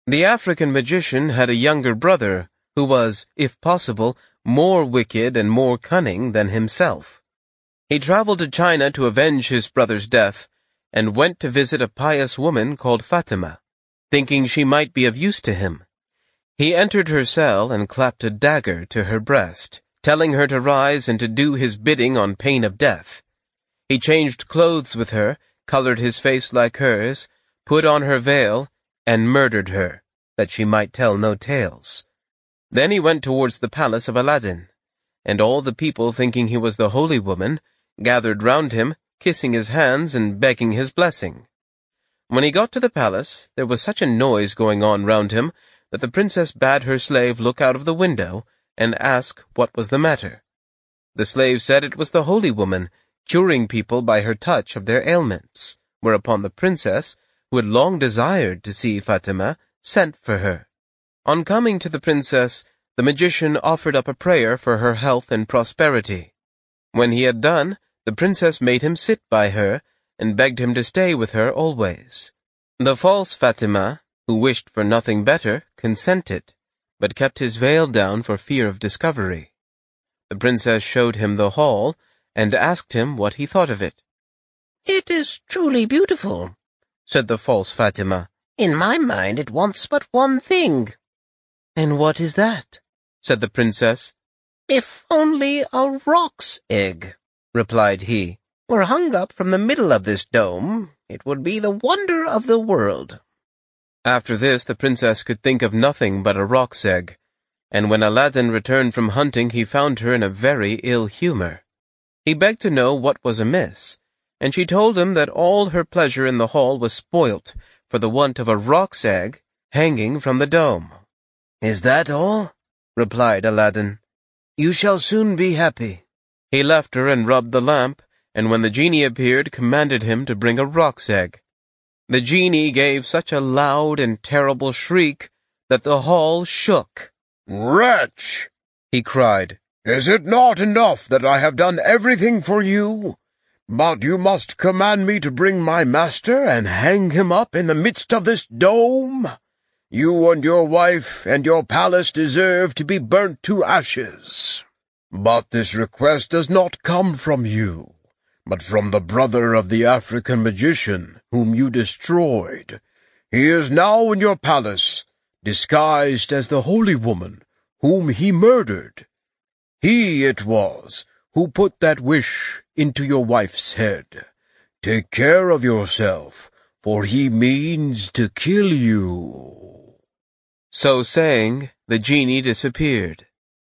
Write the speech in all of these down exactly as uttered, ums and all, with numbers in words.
The African magician had a younger brother who was, if possible, more wicked and more cunning than himself. He traveled to China to avenge his brother's death, and went to visit a pious woman called Fatima, thinking she might be of use to him. He entered her cell and clapped a dagger to her breast, telling her to rise and to do his bidding on pain of death. He changed clothes with her, colored his face like hers, put on her veil, and murdered her, that she might tell no tales. Then he went towards the palace of Aladdin, and all the people, thinking he was the holy woman, gathered round him, kissing his hands and begging his blessing. When he got to the palace, there was such a noise going on round him that the princess bade her slave look out of the window and ask what was the matter. The slave said it was the holy woman, curing people by her touch of their ailments, whereupon the princess, who had long desired to see Fatima, sent for her. On coming to the princess, the magician offered up a prayer for her health and prosperity. When he had done, the princess made him sit by her, and begged him to stay with her always. The false Fatima, who wished for nothing better, consented, but kept his veil down for fear of discovery. The princess showed him the hall, and asked him what he thought of it. "It is truly beautiful," said the false Fatima. "In my mind it wants but one thing." "And what is that?" said the princess. "If only a roc's egg," replied he, "were hung up from the middle of this dome, it would be the wonder of the world." After this the princess could think of nothing but a roc's egg, and when Aladdin returned from hunting he found her in a very ill humor. He begged to know what was amiss, and she told him that all her pleasure in the hall was spoilt for the want of a roc's egg hanging from the dome. "Is that all?" replied Aladdin. "You shall soon be happy." He left her and rubbed the lamp, and when the genie appeared, commanded him to bring a roc's egg. The genie gave such a loud and terrible shriek that the hall shook. "Wretch!" he cried. "Is it not enough that I have done everything for you? But you must command me to bring my master and hang him up in the midst of this dome? You and your wife and your palace deserve to be burnt to ashes. But this request does not come from you, but from the brother of the African magician, whom you destroyed. He is now in your palace, disguised as the holy woman, whom he murdered. He it was who put that wish into your wife's head. Take care of yourself, for he means to kill you." So saying, the genie disappeared.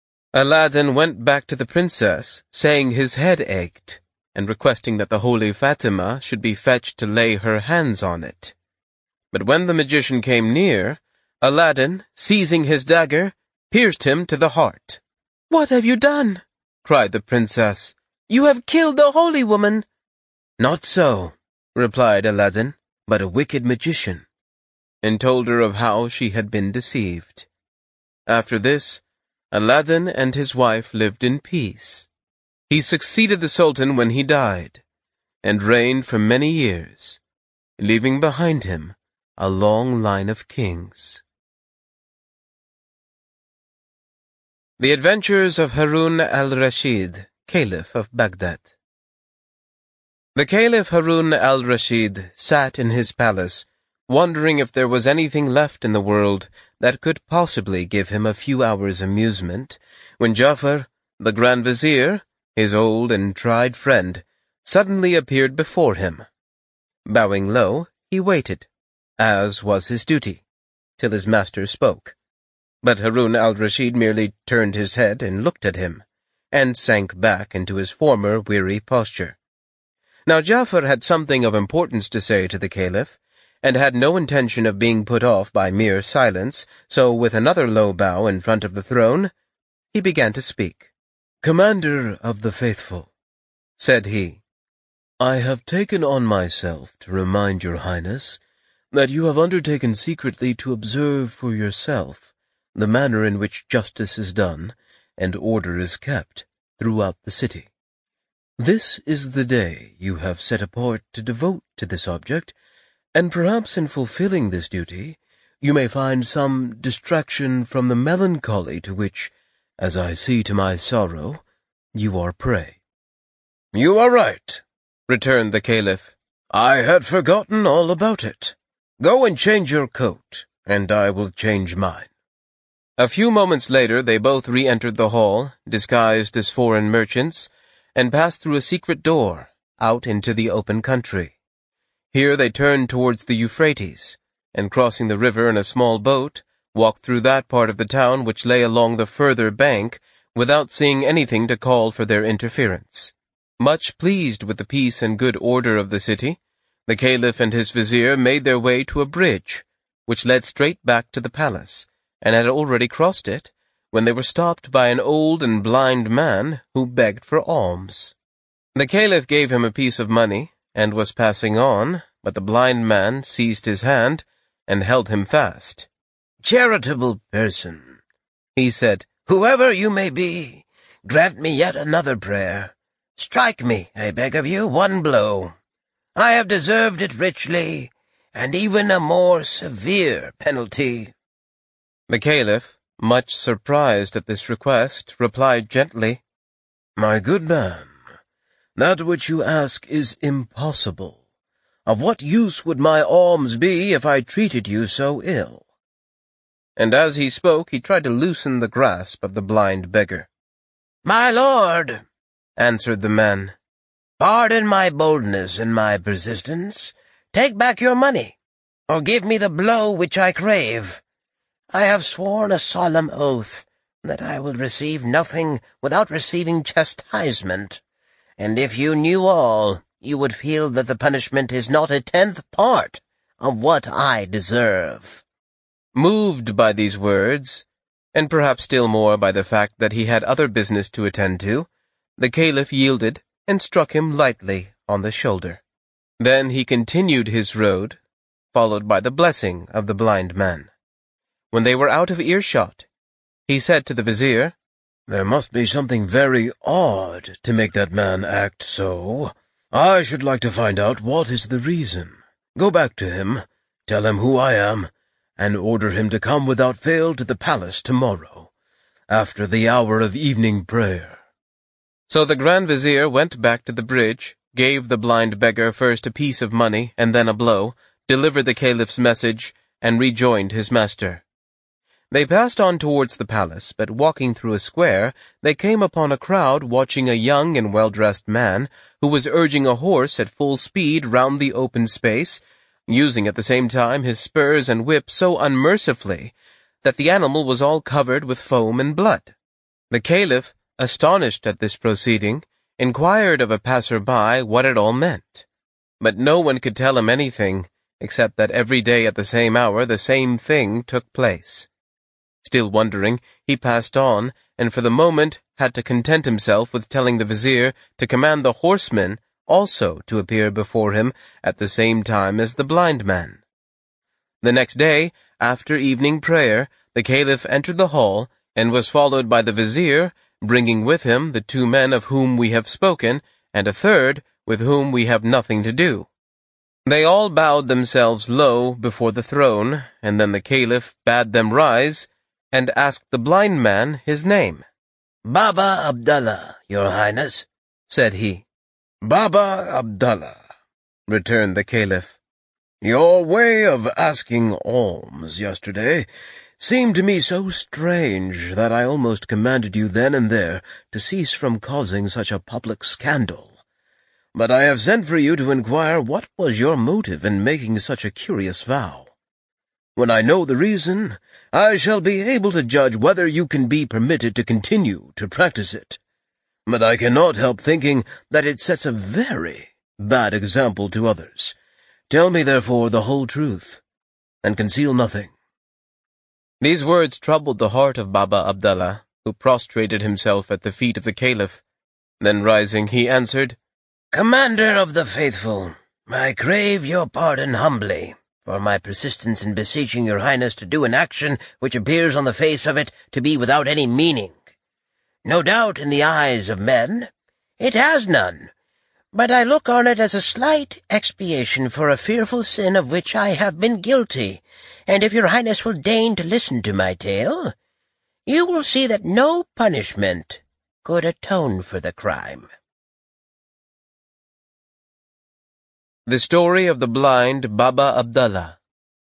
Aladdin went back to the princess, saying his head ached, and requesting that the holy Fatima should be fetched to lay her hands on it. But when the magician came near, Aladdin, seizing his dagger, pierced him to the heart. "What have you done?" cried the princess. "You have killed the holy woman." "Not so," replied Aladdin, "but a wicked magician," and told her of how she had been deceived. After this, Aladdin and his wife lived in peace. He succeeded the Sultan when he died, and reigned for many years, leaving behind him a long line of kings. The Adventures of Harun al-Rashid, Caliph of Baghdad. The Caliph Harun al-Rashid sat in his palace, wondering if there was anything left in the world that could possibly give him a few hours' amusement, when Ja'far, the Grand Vizier, his old and tried friend, suddenly appeared before him. Bowing low, he waited, as was his duty, till his master spoke. But Harun al-Rashid merely turned his head and looked at him, and sank back into his former weary posture. Now Ja'far had something of importance to say to the Caliph, and had no intention of being put off by mere silence, so with another low bow in front of the throne, he began to speak. "Commander of the faithful," said he, "I have taken on myself to remind your Highness that you have undertaken secretly to observe for yourself the manner in which justice is done and order is kept throughout the city. This is the day you have set apart to devote to this object, and perhaps in fulfilling this duty you may find some distraction from the melancholy to which, as I see to my sorrow, you are prey." "You are right," returned the Caliph. "I had forgotten all about it. Go and change your coat, and I will change mine." A few moments later they both re-entered the hall, disguised as foreign merchants, and passed through a secret door, out into the open country. Here they turned towards the Euphrates, and crossing the river in a small boat, walked through that part of the town which lay along the further bank, without seeing anything to call for their interference. Much pleased with the peace and good order of the city, the Caliph and his vizier made their way to a bridge, which led straight back to the palace, and had already crossed it, when they were stopped by an old and blind man who begged for alms. The Caliph gave him a piece of money, and was passing on, but the blind man seized his hand and held him fast. "Charitable person," he said, "whoever you may be, grant me yet another prayer. Strike me, I beg of you, one blow. I have deserved it richly, and even a more severe penalty." The Caliph, much surprised at this request, replied gently, "My good man, that which you ask is impossible. Of what use would my alms be if I treated you so ill?" And as he spoke, he tried to loosen the grasp of the blind beggar. "My lord," answered the man, "pardon my boldness and my persistence. Take back your money, or give me the blow which I crave. I have sworn a solemn oath that I will receive nothing without receiving chastisement, and if you knew all, you would feel that the punishment is not a tenth part of what I deserve." Moved by these words, and perhaps still more by the fact that he had other business to attend to, the Caliph yielded and struck him lightly on the shoulder. Then he continued his road, followed by the blessing of the blind man. When they were out of earshot, he said to the vizier, "There must be something very odd to make that man act so. I should like to find out what is the reason. Go back to him, tell him who I am, and order him to come without fail to the palace tomorrow, after the hour of evening prayer." So the Grand Vizier went back to the bridge, gave the blind beggar first a piece of money and then a blow, delivered the Caliph's message, and rejoined his master. They passed on towards the palace, but walking through a square, they came upon a crowd watching a young and well-dressed man who was urging a horse at full speed round the open space, using at the same time his spurs and whip so unmercifully that the animal was all covered with foam and blood. The Caliph, astonished at this proceeding, inquired of a passer-by what it all meant. But no one could tell him anything, except that every day at the same hour the same thing took place. Still wondering, he passed on, and for the moment had to content himself with telling the vizier to command the horseman also to appear before him at the same time as the blind man. The next day, after evening prayer, the Caliph entered the hall, and was followed by the vizier, bringing with him the two men of whom we have spoken, and a third with whom we have nothing to do. They all bowed themselves low before the throne, and then the Caliph bade them rise, and asked the blind man his name. "Baba Abdallah, your highness," said he. "Baba Abdallah," returned the Caliph. "Your way of asking alms yesterday seemed to me so strange that I almost commanded you then and there to cease from causing such a public scandal. But I have sent for you to inquire what was your motive in making such a curious vow. When I know the reason, I shall be able to judge whether you can be permitted to continue to practice it. But I cannot help thinking that it sets a very bad example to others. Tell me, therefore, the whole truth, and conceal nothing." These words troubled the heart of Baba Abdallah, who prostrated himself at the feet of the Caliph. Then rising, he answered, "Commander of the faithful, I crave your pardon humbly for my persistence in beseeching your highness to do an action which appears on the face of it to be without any meaning. No doubt in the eyes of men it has none, but I look on it as a slight expiation for a fearful sin of which I have been guilty, and if your highness will deign to listen to my tale, you will see that no punishment could atone for the crime." The Story of the Blind Baba Abdallah.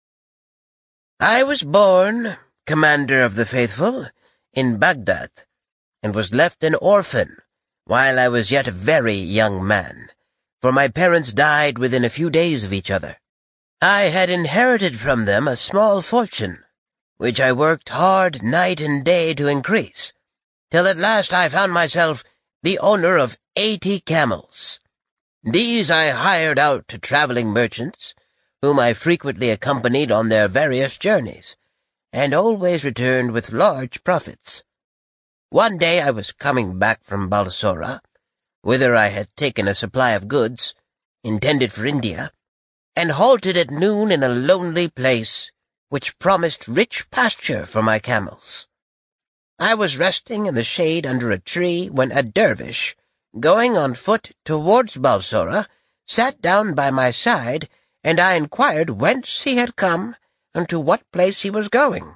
I was born, Commander of the Faithful, in Baghdad, and was left an orphan while I was yet a very young man, for my parents died within a few days of each other. I had inherited from them a small fortune, which I worked hard night and day to increase, till at last I found myself the owner of eighty camels. These I hired out to traveling merchants, whom I frequently accompanied on their various journeys, and always returned with large profits. One day I was coming back from Balsora, whither I had taken a supply of goods, intended for India, and halted at noon in a lonely place which promised rich pasture for my camels. I was resting in the shade under a tree when a dervish, going on foot towards Balsora, sat down by my side, and I inquired whence he had come and to what place he was going.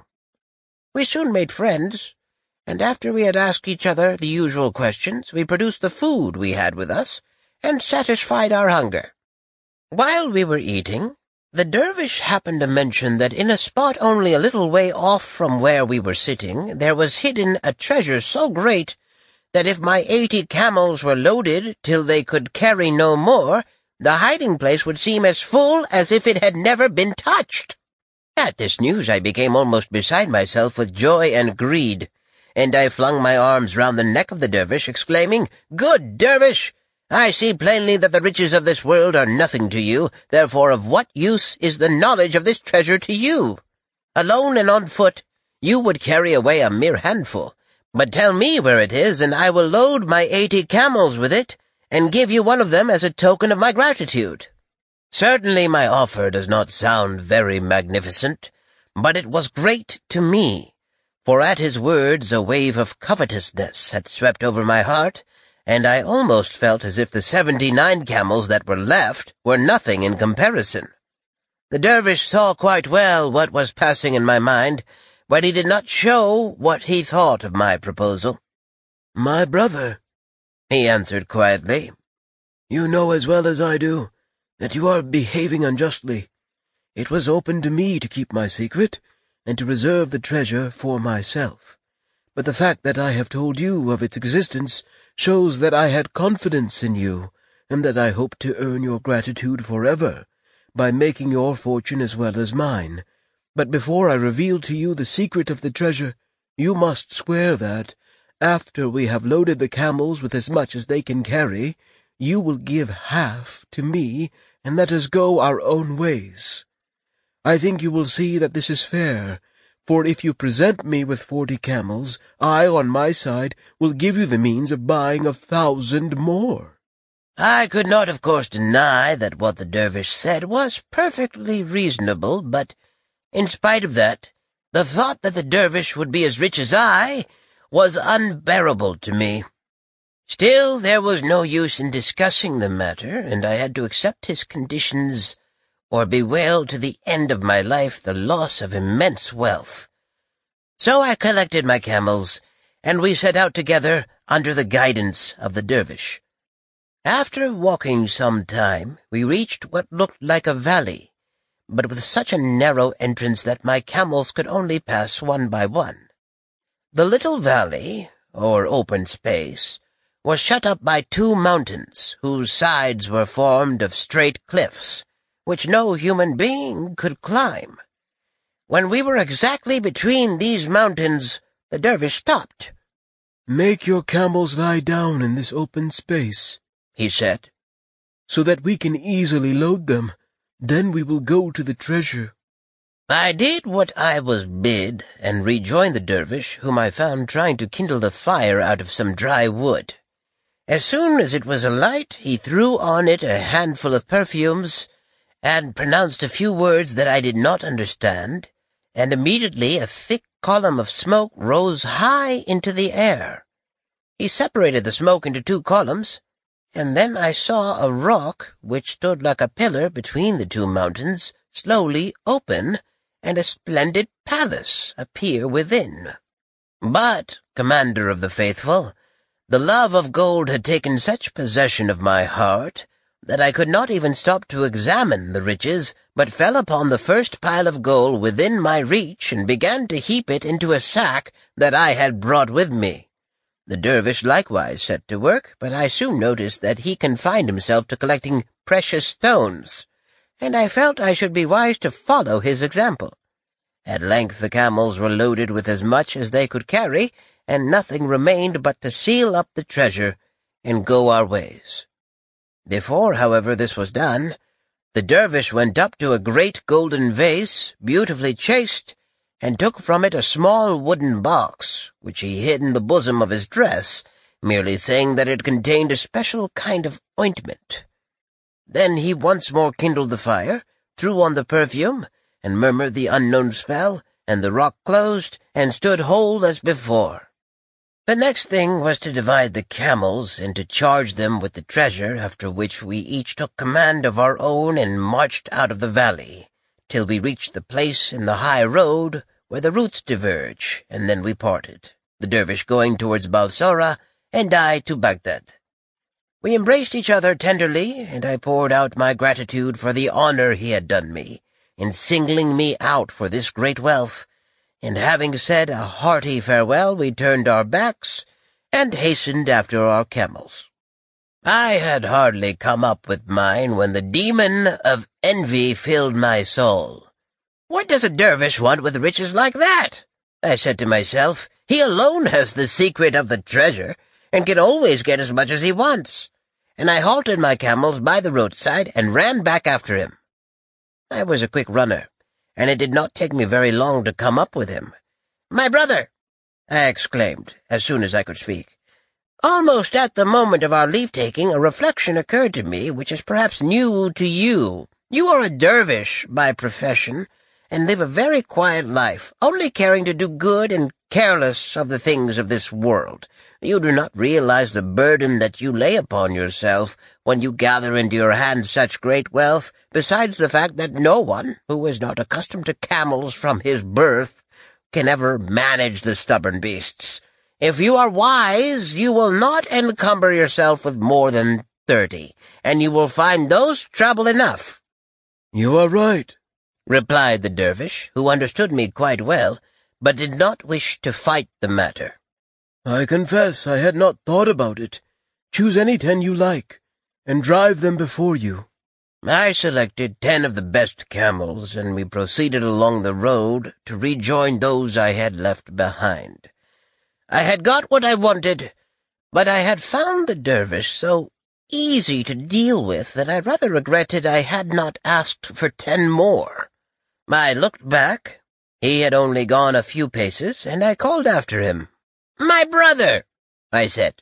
We soon made friends, and after we had asked each other the usual questions, we produced the food we had with us and satisfied our hunger. While we were eating, the dervish happened to mention that in a spot only a little way off from where we were sitting there was hidden a treasure so great that if my eighty camels were loaded till they could carry no more, the hiding-place would seem as full as if it had never been touched. At this news I became almost beside myself with joy and greed, and I flung my arms round the neck of the dervish, exclaiming, "Good dervish! I see plainly that the riches of this world are nothing to you, therefore of what use is the knowledge of this treasure to you? Alone and on foot, you would carry away a mere handful. But tell me where it is, and I will load my eighty camels with it, and give you one of them as a token of my gratitude." Certainly my offer does not sound very magnificent, but it was great to me, for at his words a wave of covetousness had swept over my heart, and I almost felt as if the seventy-nine camels that were left were nothing in comparison. The dervish saw quite well what was passing in my mind, but he did not show what he thought of my proposal. "My brother," he answered quietly, "you know as well as I do that you are behaving unjustly. It was open to me to keep my secret, and to reserve the treasure for myself. But the fact that I have told you of its existence shows that I had confidence in you, and that I hope to earn your gratitude forever, by making your fortune as well as mine. But before I reveal to you the secret of the treasure, you must swear that, after we have loaded the camels with as much as they can carry, you will give half to me and let us go our own ways. I think you will see that this is fair, for if you present me with forty camels, I, on my side, will give you the means of buying a thousand more." I could not, of course, deny that what the dervish said was perfectly reasonable, but in spite of that, the thought that the dervish would be as rich as I was unbearable to me. Still, there was no use in discussing the matter, and I had to accept his conditions or bewail to the end of my life the loss of immense wealth. So I collected my camels, and we set out together under the guidance of the dervish. After walking some time, we reached what looked like a valley, but with such a narrow entrance that my camels could only pass one by one. The little valley, or open space, was shut up by two mountains, whose sides were formed of straight cliffs, which no human being could climb. When we were exactly between these mountains, the dervish stopped. "Make your camels lie down in this open space," he said, "so that we can easily load them. Then we will go to the treasure." I did what I was bid, and rejoined the dervish, whom I found trying to kindle the fire out of some dry wood. As soon as it was alight, he threw on it a handful of perfumes, and pronounced a few words that I did not understand, and immediately a thick column of smoke rose high into the air. He separated the smoke into two columns, and then I saw a rock which stood like a pillar between the two mountains slowly open, and a splendid palace appear within. But, Commander of the Faithful, the love of gold had taken such possession of my heart that I could not even stop to examine the riches, but fell upon the first pile of gold within my reach and began to heap it into a sack that I had brought with me. The dervish likewise set to work, but I soon noticed that he confined himself to collecting precious stones, and I felt I should be wise to follow his example. At length the camels were loaded with as much as they could carry, and nothing remained but to seal up the treasure and go our ways. Before, however, this was done, the dervish went up to a great golden vase, beautifully chased, and took from it a small wooden box, which he hid in the bosom of his dress, merely saying that it contained a special kind of ointment. Then he once more kindled the fire, threw on the perfume, and murmured the unknown spell, and the rock closed, and stood whole as before. The next thing was to divide the camels, and to charge them with the treasure, after which we each took command of our own and marched out of the valley, till we reached the place in the high road where the routes diverge, and then we parted, the dervish going towards Balsora, and I to Baghdad. We embraced each other tenderly, and I poured out my gratitude for the honor he had done me, in singling me out for this great wealth, and having said a hearty farewell, we turned our backs and hastened after our camels. I had hardly come up with mine when the demon of envy filled my soul. What does a dervish want with riches like that? I said to myself. He alone has the secret of the treasure, and can always get as much as he wants. And I halted my camels by the roadside and ran back after him. I was a quick runner, and it did not take me very long to come up with him. "My brother!" I exclaimed, as soon as I could speak. Almost at the moment of our leave-taking, a reflection occurred to me which is perhaps new to you. You are a dervish by profession, and live a very quiet life, only caring to do good and careless of the things of this world. You do not realize the burden that you lay upon yourself when you gather into your hands such great wealth, besides the fact that no one, who is not accustomed to camels from his birth, can ever manage the stubborn beasts. If you are wise, you will not encumber yourself with more than thirty, and you will find those trouble enough." "You are right," replied the dervish, who understood me quite well, but did not wish to fight the matter. "I confess I had not thought about it. Choose any ten you like, and drive them before you." I selected ten of the best camels, and we proceeded along the road to rejoin those I had left behind. I had got what I wanted, but I had found the dervish so easy to deal with that I rather regretted I had not asked for ten more. I looked back. He had only gone a few paces, and I called after him. "My brother," I said,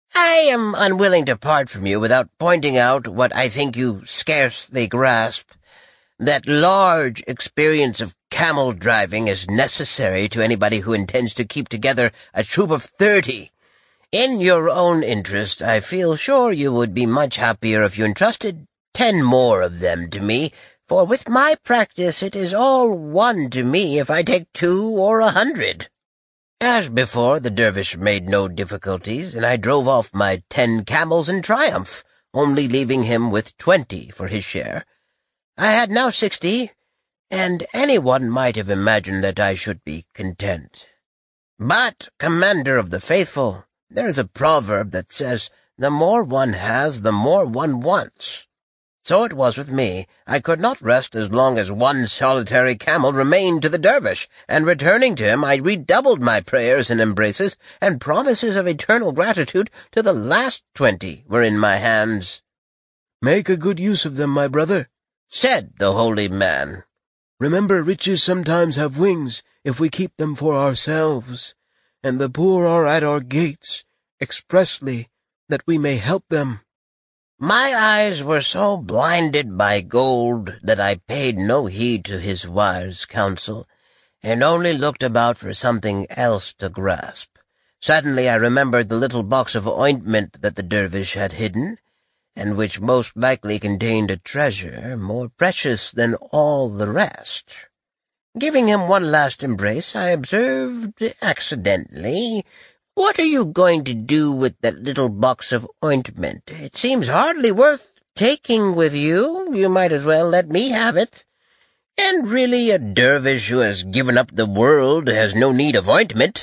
"I am unwilling to part from you without pointing out what I think you scarcely grasp, that large experience of camel driving is necessary to anybody who intends to keep together a troop of thirty. In your own interest, I feel sure you would be much happier if you entrusted ten more of them to me, for with my practice it is all one to me if I take two or a hundred." As before, the dervish made no difficulties, and I drove off my ten camels in triumph, only leaving him with twenty for his share. I had now sixty, and anyone might have imagined that I should be content. But, Commander of the Faithful, there is a proverb that says, "The more one has, the more one wants." So it was with me. I could not rest as long as one solitary camel remained to the dervish, and returning to him I redoubled my prayers and embraces, and promises of eternal gratitude till the last twenty were in my hands. "Make a good use of them, my brother," said the holy man. "Remember, riches sometimes have wings if we keep them for ourselves, and the poor are at our gates, expressly, that we may help them." My eyes were so blinded by gold that I paid no heed to his wise counsel, and only looked about for something else to grasp. Suddenly I remembered the little box of ointment that the dervish had hidden, and which most likely contained a treasure more precious than all the rest. Giving him one last embrace, I observed accidentally, "What are you going to do with that little box of ointment? It seems hardly worth taking with you. You might as well let me have it. And really, a dervish who has given up the world has no need of ointment."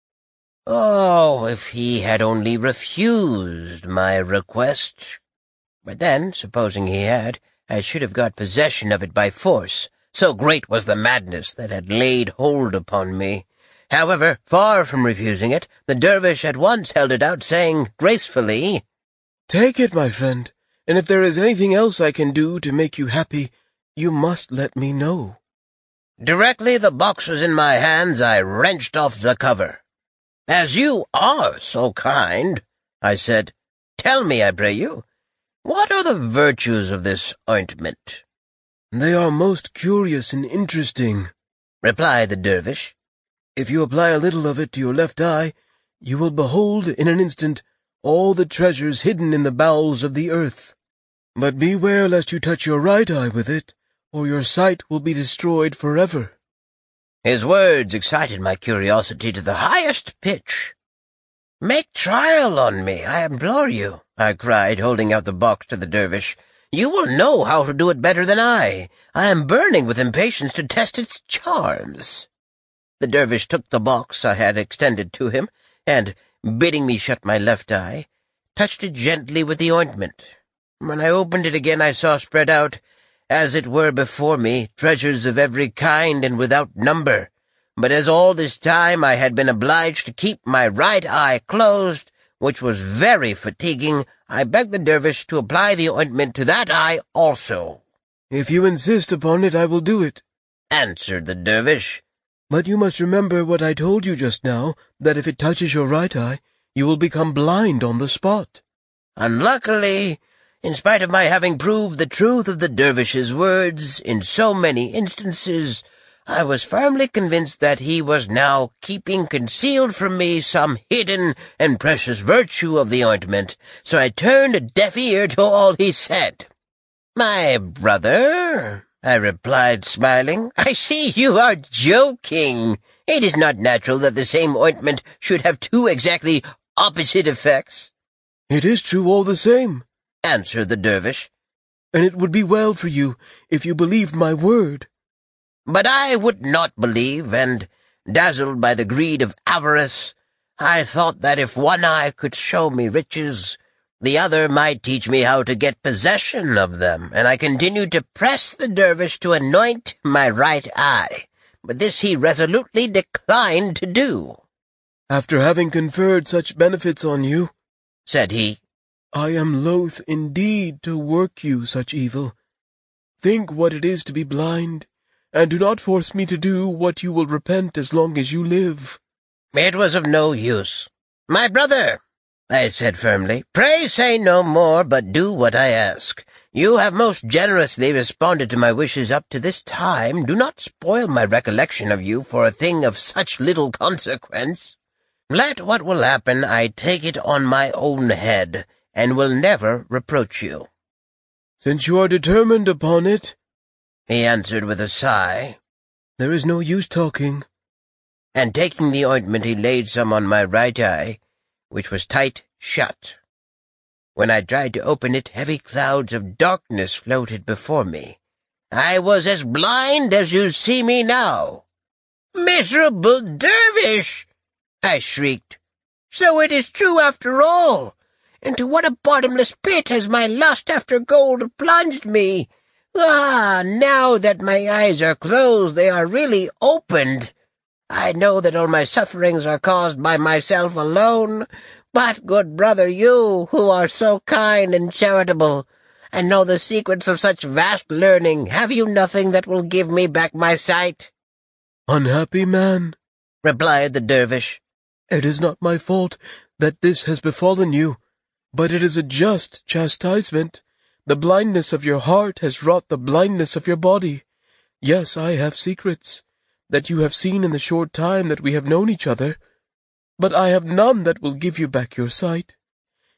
Oh, if he had only refused my request. But then, supposing he had, I should have got possession of it by force. So great was the madness that had laid hold upon me. However, far from refusing it, the dervish at once held it out, saying gracefully, "Take it, my friend, and if there is anything else I can do to make you happy, you must let me know." Directly the box was in my hands, I wrenched off the cover. "As you are so kind," I said, "tell me, I pray you, what are the virtues of this ointment?" "They are most curious and interesting," replied the dervish. "If you apply a little of it to your left eye, you will behold in an instant all the treasures hidden in the bowels of the earth. But beware lest you touch your right eye with it, or your sight will be destroyed forever." His words excited my curiosity to the highest pitch. "Make trial on me, I implore you," I cried, holding out the box to the dervish. "You will know how to do it better than I. I am burning with impatience to test its charms." The dervish took the box I had extended to him, and, bidding me shut my left eye, touched it gently with the ointment. When I opened it again, I saw spread out, as it were before me, treasures of every kind and without number. But as all this time I had been obliged to keep my right eye closed, which was very fatiguing, I begged the dervish to apply the ointment to that eye also. "If you insist upon it, I will do it," answered the dervish. "But you must remember what I told you just now, that if it touches your right eye, you will become blind on the spot." Unluckily, in spite of my having proved the truth of the dervish's words in so many instances, I was firmly convinced that he was now keeping concealed from me some hidden and precious virtue of the ointment, so I turned a deaf ear to all he said. "My brother," I replied, smiling, "I see you are joking. It is not natural that the same ointment should have two exactly opposite effects." "It is true all the same," answered the dervish, "and it would be well for you if you believed my word." But I would not believe, and, dazzled by the greed of avarice, I thought that if one eye could show me riches, the other might teach me how to get possession of them, and I continued to press the dervish to anoint my right eye, but this he resolutely declined to do. "After having conferred such benefits on you," said he, "I am loath indeed to work you such evil. Think what it is to be blind, and do not force me to do what you will repent as long as you live." It was of no use. "My brother," I said firmly, "pray say no more, but do what I ask. You have most generously responded to my wishes up to this time. Do not spoil my recollection of you for a thing of such little consequence. Let what will happen, I take it on my own head, and will never reproach you." "Since you are determined upon it," he answered with a sigh, "there is no use talking." And taking the ointment, he laid some on my right eye, which was tight shut. When I tried to open it, heavy clouds of darkness floated before me. I was as blind as you see me now. "Miserable dervish!" I shrieked. "So it is true after all! Into what a bottomless pit has my lust after gold plunged me! Ah, now that my eyes are closed, they are really opened. I know that all my sufferings are caused by myself alone, but, good brother, you, who are so kind and charitable, and know the secrets of such vast learning, have you nothing that will give me back my sight?" "Unhappy man," replied the dervish, "it is not my fault that this has befallen you, but it is a just chastisement. The blindness of your heart has wrought the blindness of your body. Yes, I have secrets that you have seen in the short time that we have known each other, but I have none that will give you back your sight.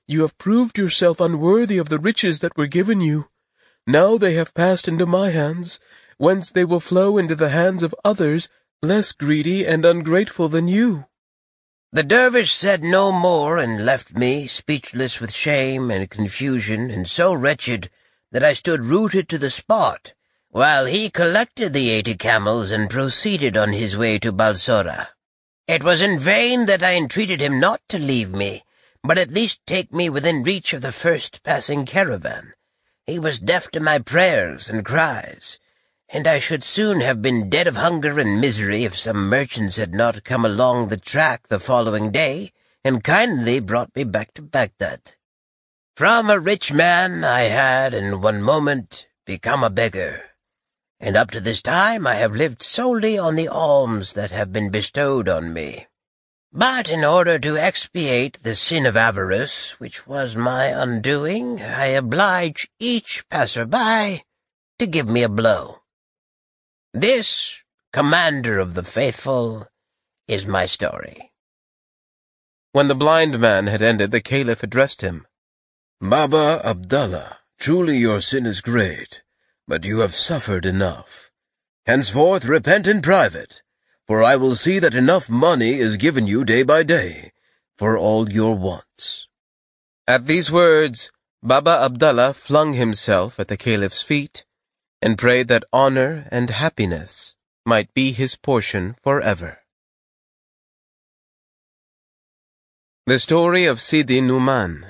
You have proved yourself unworthy of the riches that were given you. Now they have passed into my hands, whence they will flow into the hands of others less greedy and ungrateful than you." The dervish said no more and left me, speechless with shame and confusion, and so wretched that I stood rooted to the spot, while he collected the eighty camels and proceeded on his way to Balsora. It was in vain that I entreated him not to leave me, but at least take me within reach of the first passing caravan. He was deaf to my prayers and cries, and I should soon have been dead of hunger and misery if some merchants had not come along the track the following day and kindly brought me back to Baghdad. From a rich man I had, in one moment, become a beggar, and up to this time I have lived solely on the alms that have been bestowed on me. But in order to expiate the sin of avarice, which was my undoing, I oblige each passer-by to give me a blow. This, Commander of the Faithful, is my story." When the blind man had ended, the Caliph addressed him. "Baba Abdallah, truly your sin is great, but you have suffered enough. Henceforth repent in private, for I will see that enough money is given you day by day for all your wants." At these words, Baba Abdallah flung himself at the Caliph's feet and prayed that honor and happiness might be his portion forever. The Story of Sidi Numan.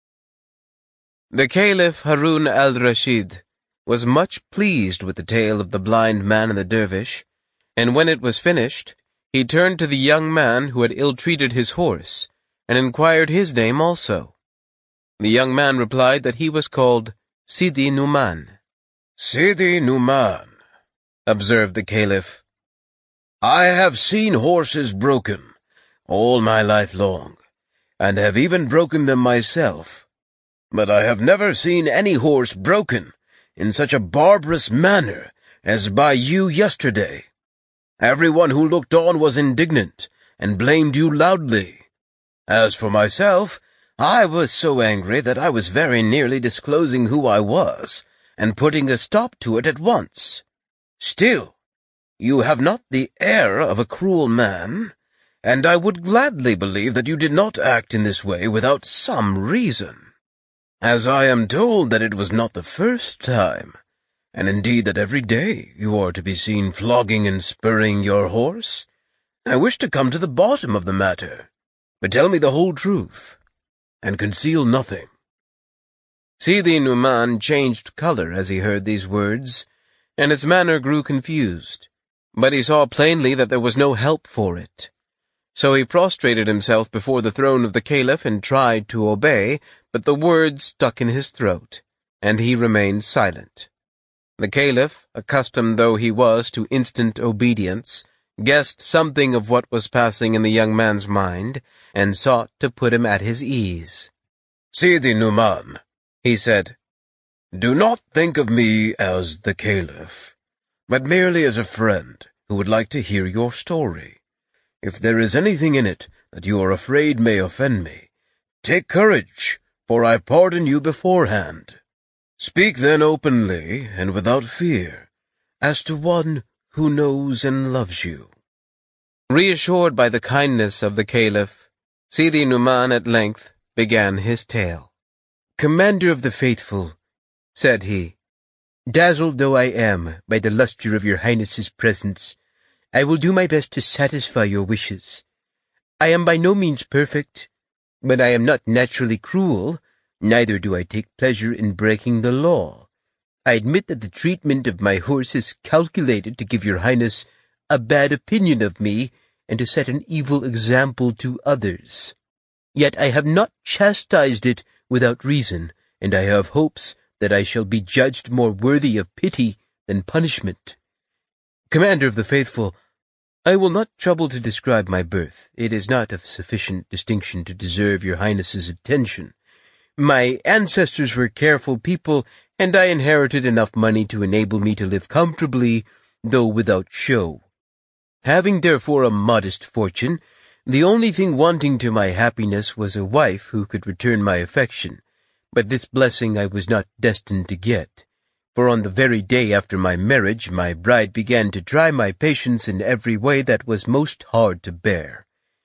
The Caliph Harun al-Rashid was much pleased with the tale of the blind man and the dervish, and when it was finished, he turned to the young man who had ill-treated his horse, and inquired his name also. The young man replied that he was called Sidi Numan. "Sidi Numan," observed the Caliph, "I have seen horses broken all my life long, and have even broken them myself, but I have never seen any horse broken in such a barbarous manner as by you yesterday. Everyone who looked on was indignant, and blamed you loudly. As for myself, I was so angry that I was very nearly disclosing who I was, and putting a stop to it at once. Still, you have not the air of a cruel man, and I would gladly believe that you did not act in this way without some reason. As I am told that it was not the first time, and indeed that every day you are to be seen flogging and spurring your horse, I wish to come to the bottom of the matter, but tell me the whole truth, and conceal nothing." Sidi Numan changed color as he heard these words, and his manner grew confused, but he saw plainly that there was no help for it. So he prostrated himself before the throne of the Caliph and tried to obey, but the words stuck in his throat, and he remained silent. The Caliph, accustomed though he was to instant obedience, guessed something of what was passing in the young man's mind, and sought to put him at his ease. "Sidi Numan," he said, "do not think of me as the Caliph, but merely as a friend who would like to hear your story. If there is anything in it that you are afraid may offend me, take courage, for I pardon you beforehand. Speak then openly and without fear, as to one who knows and loves you." Reassured by the kindness of the Caliph, Sidi Numan at length began his tale. "Commander of the Faithful," said he, "dazzled though I am by the luster of your Highness's presence, I will do my best to satisfy your wishes. I am by no means perfect, but I am not naturally cruel, neither do I take pleasure in breaking the law. I admit that the treatment of my horse is calculated to give your Highness a bad opinion of me and to set an evil example to others. Yet I have not chastised it without reason, and I have hopes that I shall be judged more worthy of pity than punishment. Commander of the Faithful, I will not trouble to describe my birth. It is not of sufficient distinction to deserve your Highness's attention. My ancestors were careful people, and I inherited enough money to enable me to live comfortably, though without show. Having therefore a modest fortune, The only thing wanting to my happiness was a wife who could return my affection, but this blessing I was not destined to get, for on the very day after my marriage my bride began to try my patience in every way that was most hard to bear.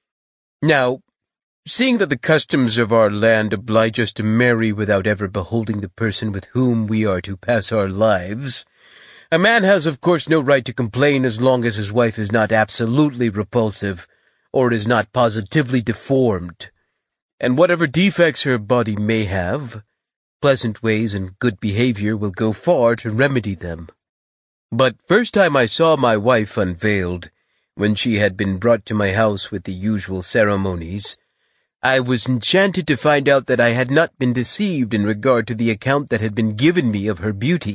Now, seeing that the customs of our land oblige us to marry without ever beholding the person with whom we are to pass our lives, a man has of course no right to complain as long as his wife is not absolutely repulsive, or is not positively deformed, and whatever defects her body may have, pleasant ways and good behavior will go far to remedy them. But first time I saw my wife unveiled, when she had been brought to my house with the usual ceremonies, I was enchanted to find out that I had not been deceived in regard to the account that had been given me of her beauty.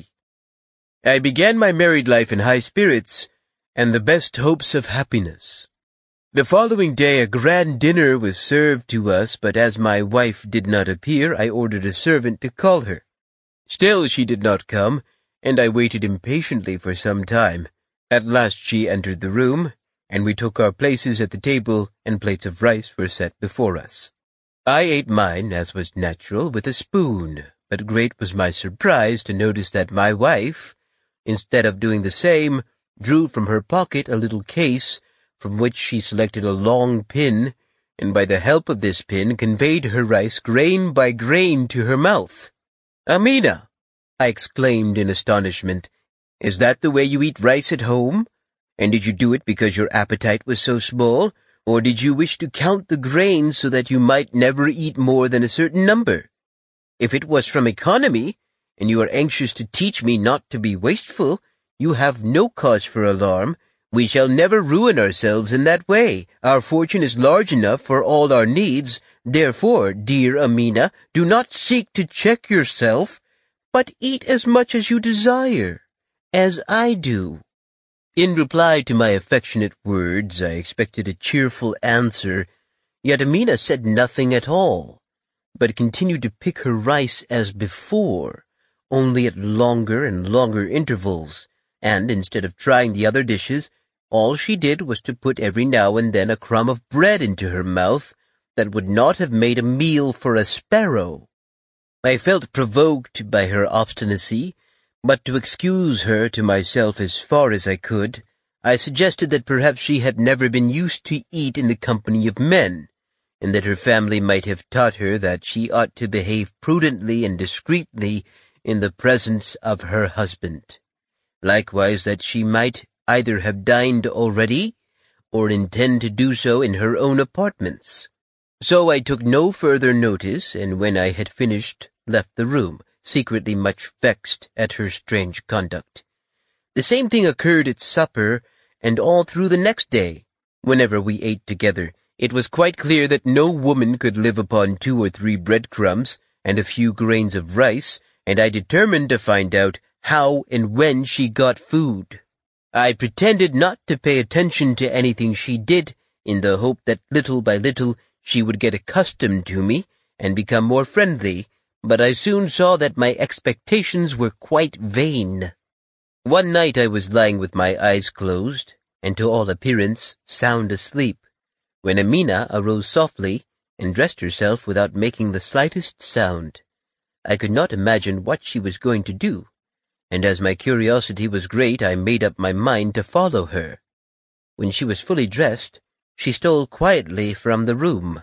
I began my married life in high spirits, and the best hopes of happiness. The following day a grand dinner was served to us, but as my wife did not appear, I ordered a servant to call her. Still she did not come, and I waited impatiently for some time. At last she entered the room, and we took our places at the table, and plates of rice were set before us. I ate mine, as was natural, with a spoon, but great was my surprise to notice that my wife, instead of doing the same, drew from her pocket a little case, from which she selected a long pin, and by the help of this pin conveyed her rice grain by grain to her mouth. "Amina," I exclaimed in astonishment, "is that the way you eat rice at home? And did you do it because your appetite was so small, or did you wish to count the grains so that you might never eat more than a certain number? If it was from economy, and you are anxious to teach me not to be wasteful, you have no cause for alarm. We shall never ruin ourselves in that way. Our fortune is large enough for all our needs. Therefore, dear Amina, do not seek to check yourself, but eat as much as you desire, as I do." In reply to my affectionate words, I expected a cheerful answer, yet Amina said nothing at all, but continued to pick her rice as before, only at longer and longer intervals, and instead of trying the other dishes, all she did was to put every now and then a crumb of bread into her mouth that would not have made a meal for a sparrow. I felt provoked by her obstinacy, but to excuse her to myself as far as I could, I suggested that perhaps she had never been used to eat in the company of men, and that her family might have taught her that she ought to behave prudently and discreetly in the presence of her husband. Likewise that she might either have dined already, or intend to do so in her own apartments. So I took no further notice, and when I had finished, left the room, secretly much vexed at her strange conduct. The same thing occurred at supper, and all through the next day. Whenever we ate together, it was quite clear that no woman could live upon two or three breadcrumbs and a few grains of rice, and I determined to find out how and when she got food. I pretended not to pay attention to anything she did, in the hope that little by little she would get accustomed to me and become more friendly, but I soon saw that my expectations were quite vain. One night I was lying with my eyes closed, and to all appearance sound asleep, when Amina arose softly and dressed herself without making the slightest sound. I could not imagine what she was going to do, and as my curiosity was great, I made up my mind to follow her. When she was fully dressed, she stole quietly from the room.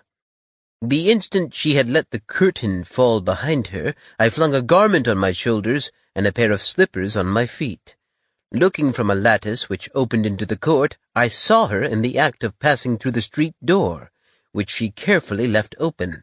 The instant she had let the curtain fall behind her, I flung a garment on my shoulders and a pair of slippers on my feet. Looking from a lattice which opened into the court, I saw her in the act of passing through the street door, which she carefully left open.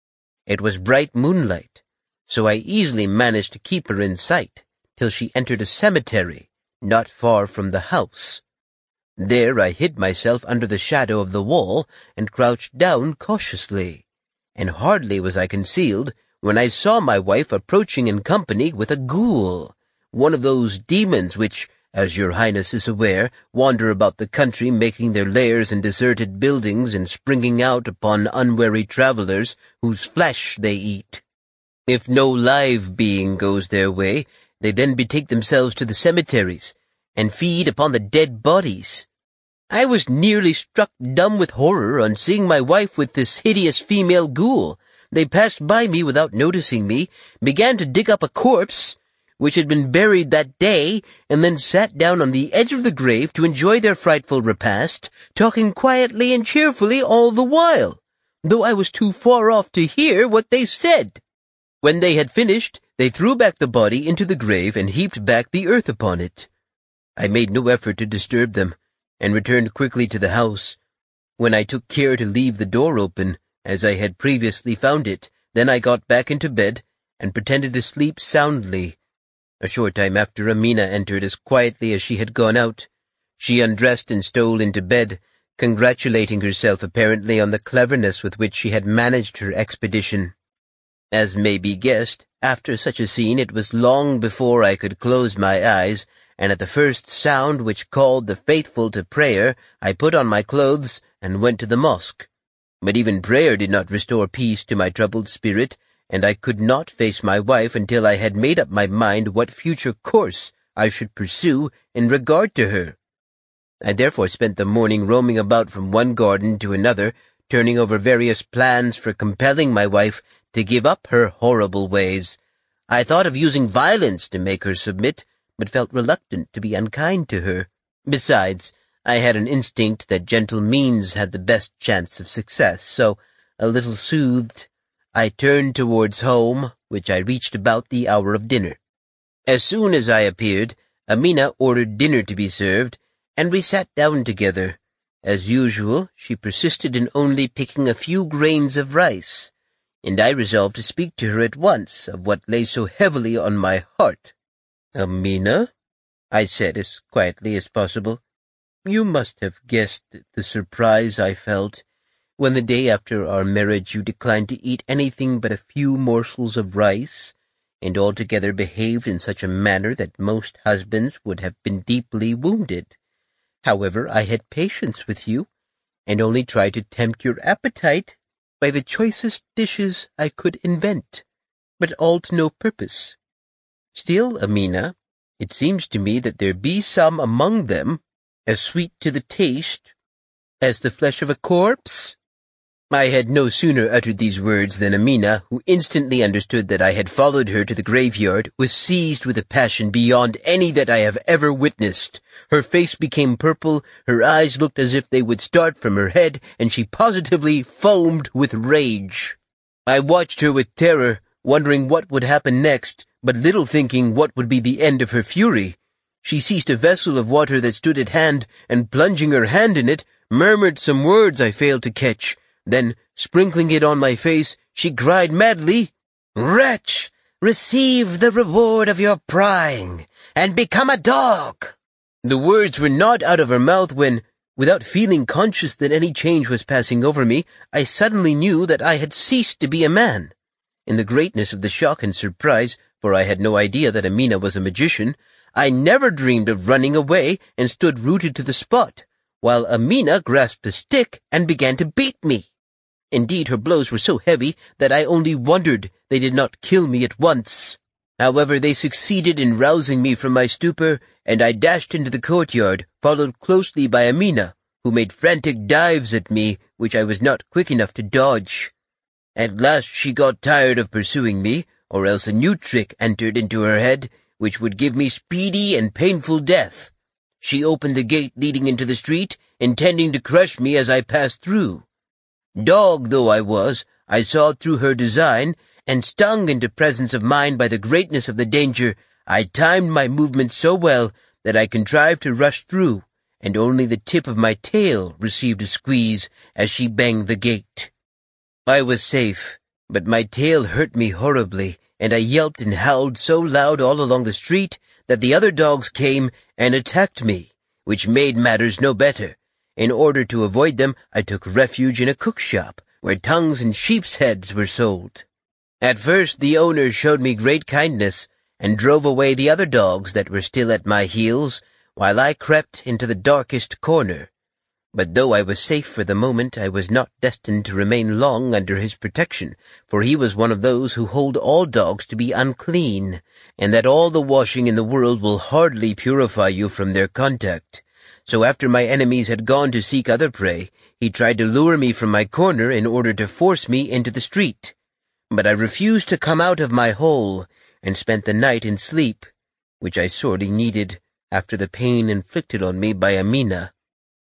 It was bright moonlight, so I easily managed to keep her in sight, till she entered a cemetery, not far from the house. There I hid myself under the shadow of the wall, and crouched down cautiously, and hardly was I concealed, when I saw my wife approaching in company with a ghoul, one of those demons which, as your highness is aware, wander about the country making their lairs in deserted buildings and springing out upon unwary travellers whose flesh they eat. If no live being goes their way, they then betake themselves to the cemeteries, and feed upon the dead bodies. I was nearly struck dumb with horror on seeing my wife with this hideous female ghoul. They passed by me without noticing me, began to dig up a corpse, which had been buried that day, and then sat down on the edge of the grave to enjoy their frightful repast, talking quietly and cheerfully all the while, though I was too far off to hear what they said. When they had finished, they threw back the body into the grave and heaped back the earth upon it. I made no effort to disturb them, and returned quickly to the house. When I took care to leave the door open, as I had previously found it, then I got back into bed, and pretended to sleep soundly. A short time after, Amina entered as quietly as she had gone out. She undressed and stole into bed, congratulating herself apparently on the cleverness with which she had managed her expedition. As may be guessed, after such a scene it was long before I could close my eyes, and at the first sound which called the faithful to prayer, I put on my clothes and went to the mosque. But even prayer did not restore peace to my troubled spirit, and I could not face my wife until I had made up my mind what future course I should pursue in regard to her. I therefore spent the morning roaming about from one garden to another, turning over various plans for compelling my wife to give up her horrible ways. I thought of using violence to make her submit, but felt reluctant to be unkind to her. Besides, I had an instinct that gentle means had the best chance of success, so, a little soothed, I turned towards home, which I reached about the hour of dinner. As soon as I appeared, Amina ordered dinner to be served, and we sat down together. As usual, she persisted in only picking a few grains of rice, and I resolved to speak to her at once of what lay so heavily on my heart. "Amina," I said as quietly as possible, "you must have guessed the surprise I felt when the day after our marriage you declined to eat anything but a few morsels of rice, and altogether behaved in such a manner that most husbands would have been deeply wounded. However, I had patience with you, and only tried to tempt your appetite by the choicest dishes I could invent, but all to no purpose. Still, Amina, it seems to me that there be some among them as sweet to the taste as the flesh of a corpse." I had no sooner uttered these words than Amina, who instantly understood that I had followed her to the graveyard, was seized with a passion beyond any that I have ever witnessed. Her face became purple, her eyes looked as if they would start from her head, and she positively foamed with rage. I watched her with terror, wondering what would happen next, but little thinking what would be the end of her fury. She seized a vessel of water that stood at hand, and plunging her hand in it, murmured some words I failed to catch. Then, sprinkling it on my face, she cried madly, "Wretch, receive the reward of your prying, and become a dog." The words were not out of her mouth when, without feeling conscious that any change was passing over me, I suddenly knew that I had ceased to be a man. In the greatness of the shock and surprise, for I had no idea that Amina was a magician, I never dreamed of running away and stood rooted to the spot, while Amina grasped a stick and began to beat me. Indeed, her blows were so heavy that I only wondered they did not kill me at once. However, they succeeded in rousing me from my stupor, and I dashed into the courtyard, followed closely by Amina, who made frantic dives at me, which I was not quick enough to dodge. At last she got tired of pursuing me, or else a new trick entered into her head, which would give me speedy and painful death. She opened the gate leading into the street, intending to crush me as I passed through. Dog though I was, I saw through her design, and stung into presence of mind by the greatness of the danger, I timed my movements so well that I contrived to rush through, and only the tip of my tail received a squeeze as she banged the gate. I was safe, but my tail hurt me horribly, and I yelped and howled so loud all along the street that the other dogs came and attacked me, which made matters no better. In order to avoid them, I took refuge in a cook shop, where tongues and sheep's heads were sold. At first the owner showed me great kindness, and drove away the other dogs that were still at my heels, while I crept into the darkest corner. But though I was safe for the moment, I was not destined to remain long under his protection, for he was one of those who hold all dogs to be unclean, and that all the washing in the world will hardly purify you from their contact. So after my enemies had gone to seek other prey, he tried to lure me from my corner in order to force me into the street. But I refused to come out of my hole, and spent the night in sleep, which I sorely needed after the pain inflicted on me by Amina.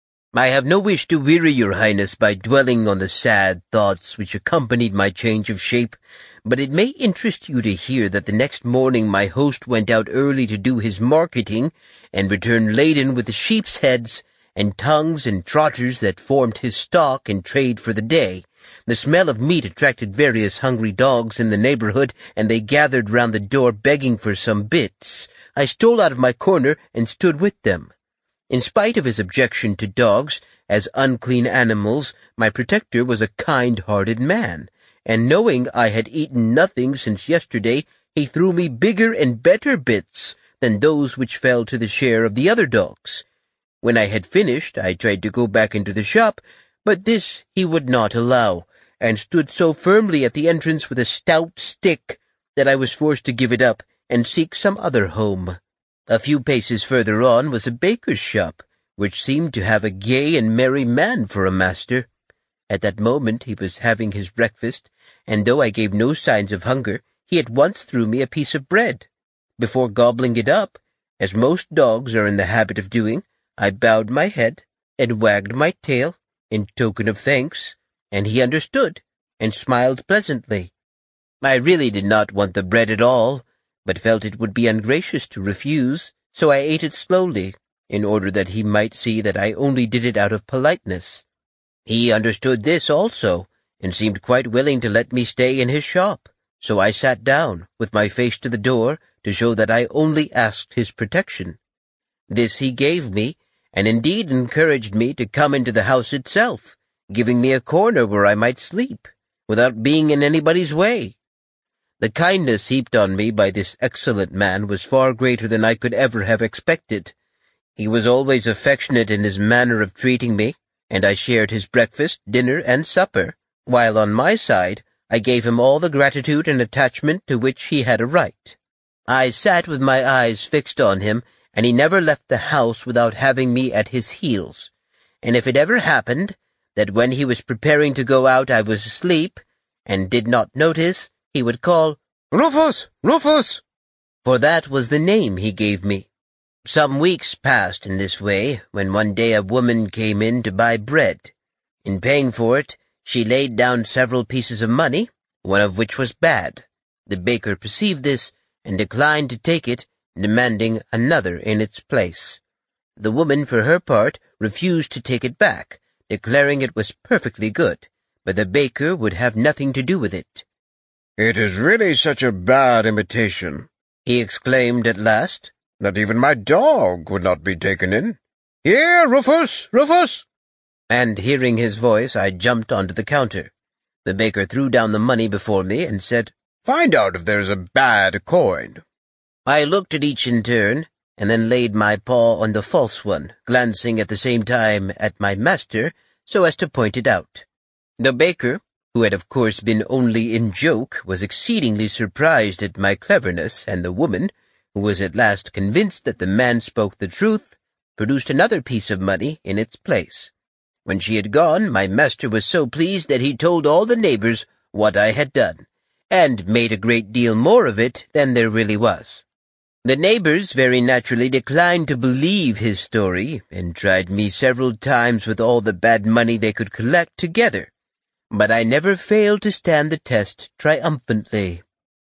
I have no wish to weary your highness by dwelling on the sad thoughts which accompanied my change of shape, but it may interest you to hear that the next morning my host went out early to do his marketing, and returned laden with the sheep's heads, and tongues and trotters that formed his stock and trade for the day. The smell of meat attracted various hungry dogs in the neighborhood, and they gathered round the door begging for some bits. I stole out of my corner and stood with them. In spite of his objection to dogs as unclean animals, my protector was a kind-hearted man, and knowing I had eaten nothing since yesterday, he threw me bigger and better bits than those which fell to the share of the other dogs. When I had finished, I tried to go back into the shop, but this he would not allow, and stood so firmly at the entrance with a stout stick that I was forced to give it up and seek some other home. A few paces further on was a baker's shop, which seemed to have a gay and merry man for a master. At that moment he was having his breakfast, and though I gave no signs of hunger, he at once threw me a piece of bread. Before gobbling it up, as most dogs are in the habit of doing, I bowed my head and wagged my tail in token of thanks, and he understood and smiled pleasantly. I really did not want the bread at all, but felt it would be ungracious to refuse, so I ate it slowly, in order that he might see that I only did it out of politeness. He understood this also, and seemed quite willing to let me stay in his shop, so I sat down, with my face to the door, to show that I only asked his protection. This he gave me, and indeed encouraged me to come into the house itself, giving me a corner where I might sleep, without being in anybody's way. The kindness heaped on me by this excellent man was far greater than I could ever have expected. He was always affectionate in his manner of treating me, and I shared his breakfast, dinner, and supper, while on my side I gave him all the gratitude and attachment to which he had a right. I sat with my eyes fixed on him, and he never left the house without having me at his heels, and if it ever happened that when he was preparing to go out I was asleep, and did not notice, he would call, "Rufus! Rufus!" for that was the name he gave me. Some weeks passed in this way, when one day a woman came in to buy bread. In paying for it, she laid down several pieces of money, one of which was bad. The baker perceived this, and declined to take it, demanding another in its place. The woman, for her part, refused to take it back, declaring it was perfectly good, but the baker would have nothing to do with it. "It is really such a bad imitation," he exclaimed at last, "that even my dog would not be taken in. Here, Rufus, Rufus!" And hearing his voice, I jumped onto the counter. The baker threw down the money before me and said, "Find out if there's a bad coin." I looked at each in turn, and then laid my paw on the false one, glancing at the same time at my master, so as to point it out. The baker, who had of course been only in joke, was exceedingly surprised at my cleverness, and the woman, who was at last convinced that the man spoke the truth, produced another piece of money in its place. When she had gone, my master was so pleased that he told all the neighbors what I had done, and made a great deal more of it than there really was. The neighbors very naturally declined to believe his story, and tried me several times with all the bad money they could collect together. But I never failed to stand the test triumphantly.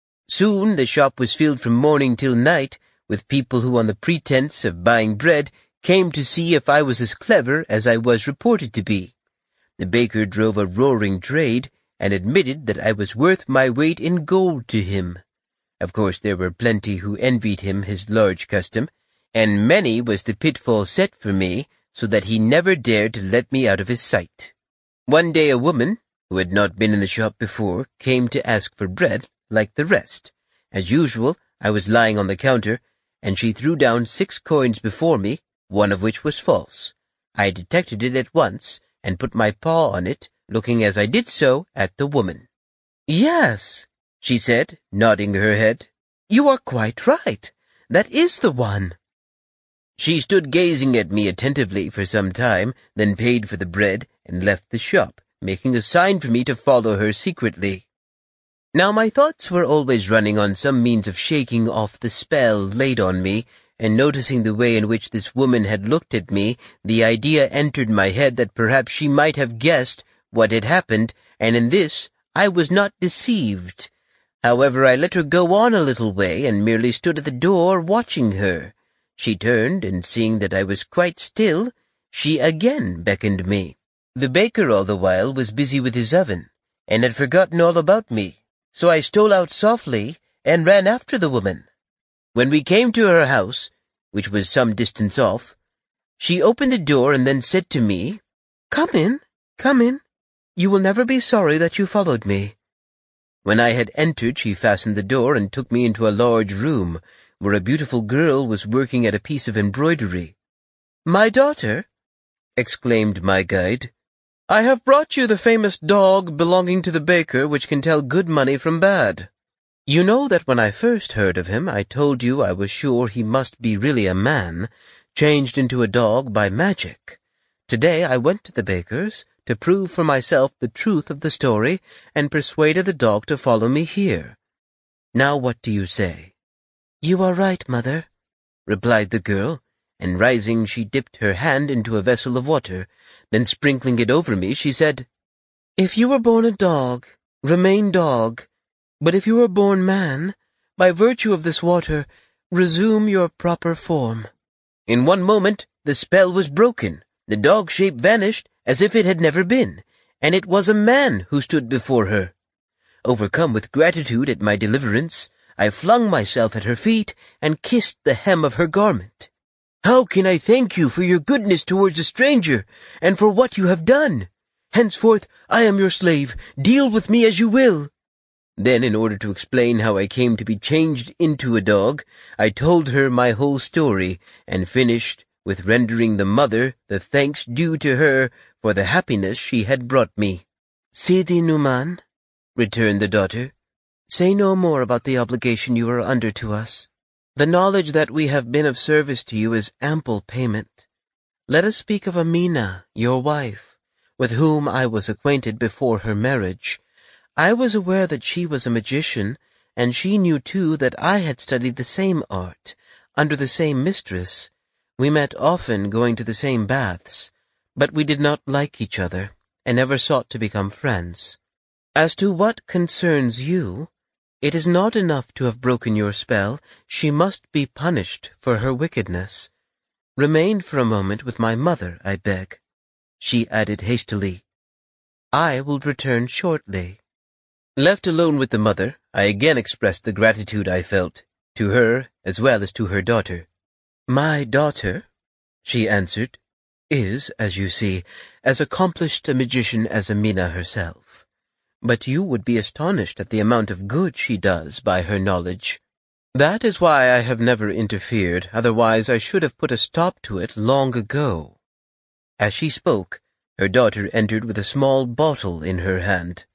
Soon the shop was filled from morning till night with people who, on the pretense of buying bread, came to see if I was as clever as I was reported to be. The baker drove a roaring trade, and admitted that I was worth my weight in gold to him. Of course there were plenty who envied him his large custom, and many was the pitfall set for me, so that he never dared to let me out of his sight. One day a woman, who had not been in the shop before, came to ask for bread, like the rest. As usual, I was lying on the counter, and she threw down six coins before me, one of which was false. I detected it at once, and put my paw on it, looking as I did so at the woman. "Yes," she said, nodding her head, "you are quite right. That is the one." She stood gazing at me attentively for some time, then paid for the bread and left the shop, making a sign for me to follow her secretly. Now my thoughts were always running on some means of shaking off the spell laid on me, and noticing the way in which this woman had looked at me, the idea entered my head that perhaps she might have guessed what had happened, and in this I was not deceived. However, I let her go on a little way, and merely stood at the door watching her. She turned, and seeing that I was quite still, she again beckoned me. The baker all the while was busy with his oven, and had forgotten all about me, so I stole out softly and ran after the woman. When we came to her house, which was some distance off, she opened the door and then said to me, "Come in, come in. You will never be sorry that you followed me." When I had entered, she fastened the door and took me into a large room, where a beautiful girl was working at a piece of embroidery. "My daughter," exclaimed my guide, "I have brought you the famous dog belonging to the baker which can tell good money from bad. You know that when I first heard of him, I told you I was sure he must be really a man, changed into a dog by magic. Today I went to the baker's to prove for myself the truth of the story, and persuaded the dog to follow me here. Now what do you say?" "You are right, mother," replied the girl, and rising she dipped her hand into a vessel of water. Then sprinkling it over me, she said, "If you were born a dog, remain dog, but if you were born man, by virtue of this water, resume your proper form." In one moment the spell was broken. The dog shape vanished as if it had never been, and it was a man who stood before her. Overcome with gratitude at my deliverance, I flung myself at her feet and kissed the hem of her garment. "How can I thank you for your goodness towards a stranger, and for what you have done? Henceforth I am your slave. Deal with me as you will." Then, in order to explain how I came to be changed into a dog, I told her my whole story, and finished with rendering the mother the thanks due to her for the happiness she had brought me. "Sidi Numan," returned the daughter, "say no more about the obligation you are under to us. The knowledge that we have been of service to you is ample payment. Let us speak of Amina, your wife, with whom I was acquainted before her marriage. I was aware that she was a magician, and she knew too that I had studied the same art, under the same mistress. We met often, going to the same baths, but we did not like each other, and never sought to become friends. As to what concerns you, it is not enough to have broken your spell. She must be punished for her wickedness. Remain for a moment with my mother, I beg." She added hastily, "I will return shortly." Left alone with the mother, I again expressed the gratitude I felt, to her as well as to her daughter. "My daughter," she answered, "is, as you see, as accomplished a magician as Amina herself. But you would be astonished at the amount of good she does by her knowledge. That is why I have never interfered, otherwise I should have put a stop to it long ago." As she spoke, her daughter entered with a small bottle in her hand.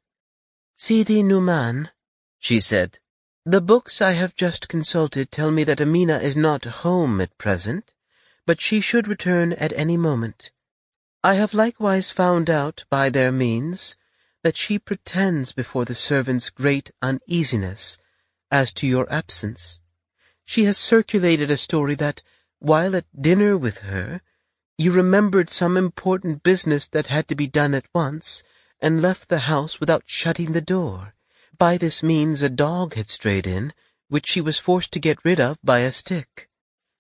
"Sidi Numan," she said, "the books I have just consulted tell me that Amina is not home at present, but she should return at any moment. I have likewise found out, by their means, that she pretends before the servants great uneasiness as to your absence. She has circulated a story that, while at dinner with her, you remembered some important business that had to be done at once, and left the house without shutting the door. By this means a dog had strayed in, which she was forced to get rid of by a stick.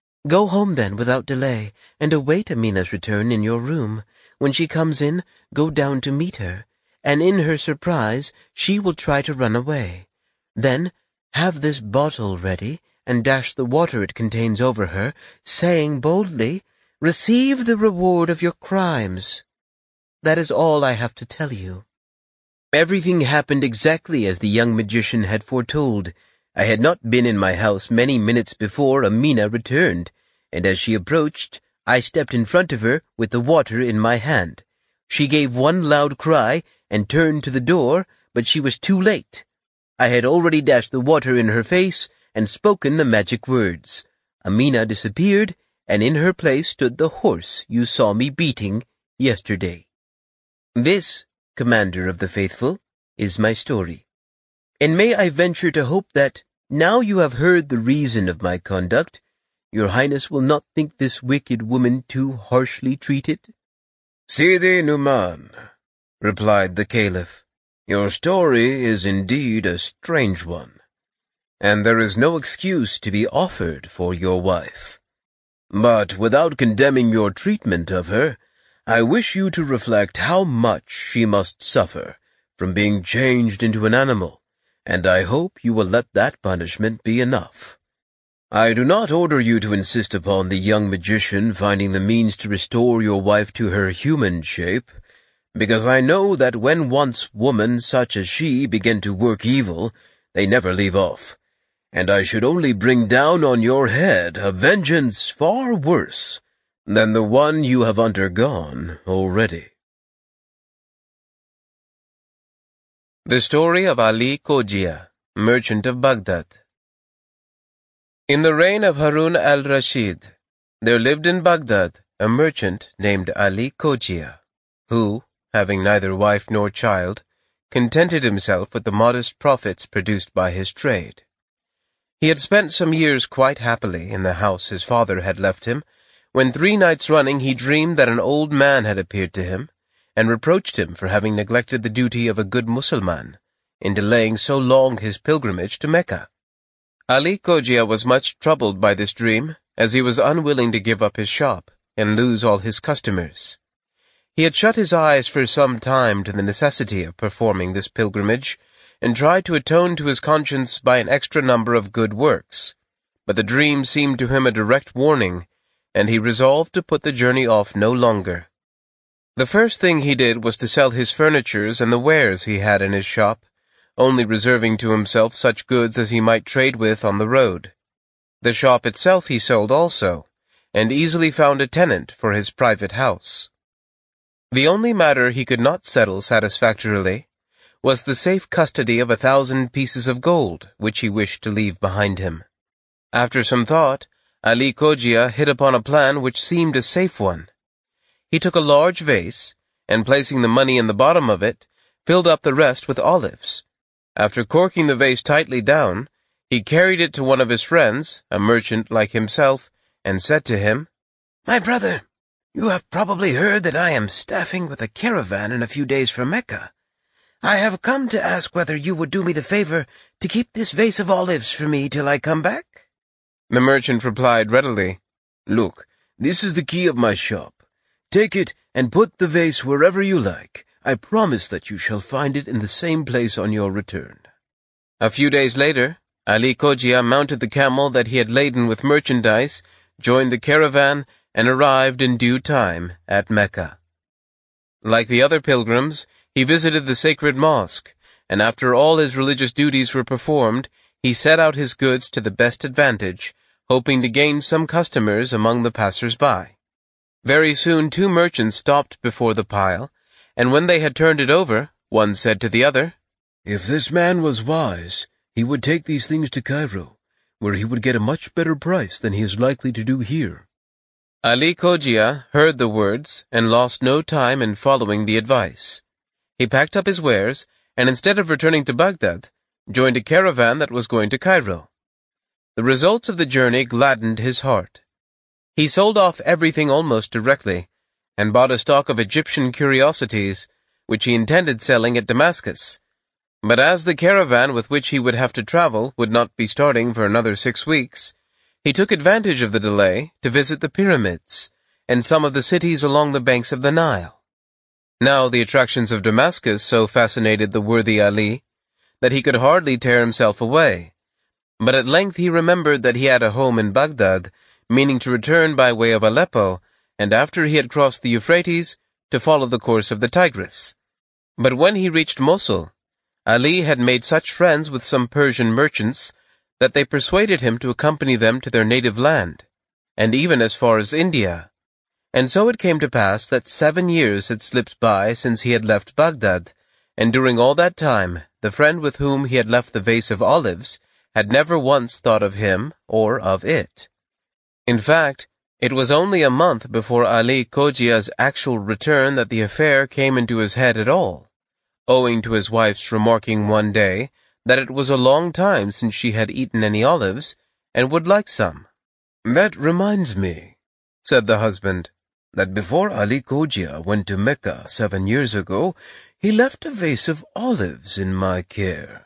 Go home then without delay, and await Amina's return in your room. When she comes in, go down to meet her, and in her surprise she will try to run away. Then have this bottle ready, and dash the water it contains over her, saying boldly, 'Receive the reward of your crimes.' That is all I have to tell you." Everything happened exactly as the young magician had foretold. I had not been in my house many minutes before Amina returned, and as she approached, I stepped in front of her with the water in my hand. She gave one loud cry and turned to the door, but she was too late. I had already dashed the water in her face and spoken the magic words. Amina disappeared, and in her place stood the horse you saw me beating yesterday. This, Commander of the Faithful, is my story. And may I venture to hope that, now you have heard the reason of my conduct, your Highness will not think this wicked woman too harshly treated? Sidi Numan, replied the Caliph, your story is indeed a strange one, and there is no excuse to be offered for your wife. But without condemning your treatment of her, I wish you to reflect how much she must suffer from being changed into an animal, and I hope you will let that punishment be enough. I do not order you to insist upon the young magician finding the means to restore your wife to her human shape, because I know that when once women such as she begin to work evil, they never leave off, and I should only bring down on your head a vengeance far worse than the one you have undergone already. The Story of Ali Cogia, Merchant of Baghdad. In the reign of Harun al-Rashid, there lived in Baghdad a merchant named Ali Cogia, who, having neither wife nor child, contented himself with the modest profits produced by his trade. He had spent some years quite happily in the house his father had left him, when three nights running he dreamed that an old man had appeared to him, and reproached him for having neglected the duty of a good Mussulman, in delaying so long his pilgrimage to Mecca. Ali Cogia was much troubled by this dream, as he was unwilling to give up his shop, and lose all his customers. He had shut his eyes for some time to the necessity of performing this pilgrimage, and tried to atone to his conscience by an extra number of good works, but the dream seemed to him a direct warning, and he resolved to put the journey off no longer. The first thing he did was to sell his furnitures and the wares he had in his shop, only reserving to himself such goods as he might trade with on the road. The shop itself he sold also, and easily found a tenant for his private house. The only matter he could not settle satisfactorily was the safe custody of a thousand pieces of gold which he wished to leave behind him. After some thought, Ali Cogia hit upon a plan which seemed a safe one. He took a large vase, and placing the money in the bottom of it, filled up the rest with olives. After corking the vase tightly down, he carried it to one of his friends, a merchant like himself, and said to him, "My brother, you have probably heard that I am staffing with a caravan in a few days for Mecca. I have come to ask whether you would do me the favor to keep this vase of olives for me till I come back?" The merchant replied readily, "Look, this is the key of my shop. Take it and put the vase wherever you like. I promise that you shall find it in the same place on your return." A few days later, Ali Cogia mounted the camel that he had laden with merchandise, joined the caravan, and arrived in due time at Mecca. Like the other pilgrims, he visited the sacred mosque, and after all his religious duties were performed, he set out his goods to the best advantage, hoping to gain some customers among the passers-by. Very soon two merchants stopped before the pile, and when they had turned it over, one said to the other, "If this man was wise, he would take these things to Cairo, where he would get a much better price than he is likely to do here." Ali Cogia heard the words and lost no time in following the advice. He packed up his wares, and instead of returning to Baghdad, joined a caravan that was going to Cairo. The results of the journey gladdened his heart. He sold off everything almost directly, and bought a stock of Egyptian curiosities, which he intended selling at Damascus. But as the caravan with which he would have to travel would not be starting for another six weeks, he took advantage of the delay to visit the pyramids and some of the cities along the banks of the Nile. Now the attractions of Damascus so fascinated the worthy Ali that he could hardly tear himself away, but at length he remembered that he had a home in Baghdad, meaning to return by way of Aleppo, and after he had crossed the Euphrates, to follow the course of the Tigris. But when he reached Mosul, Ali had made such friends with some Persian merchants that they persuaded him to accompany them to their native land, and even as far as India. And so it came to pass that seven years had slipped by since he had left Baghdad, and during all that time the friend with whom he had left the vase of olives had never once thought of him or of it. In fact, It was only a month before Ali Cogia's actual return that the affair came into his head at all, owing to his wife's remarking one day that it was a long time since she had eaten any olives, and would like some. "That reminds me," said the husband, "that before Ali Cogia went to Mecca seven years ago, he left a vase of olives in my care.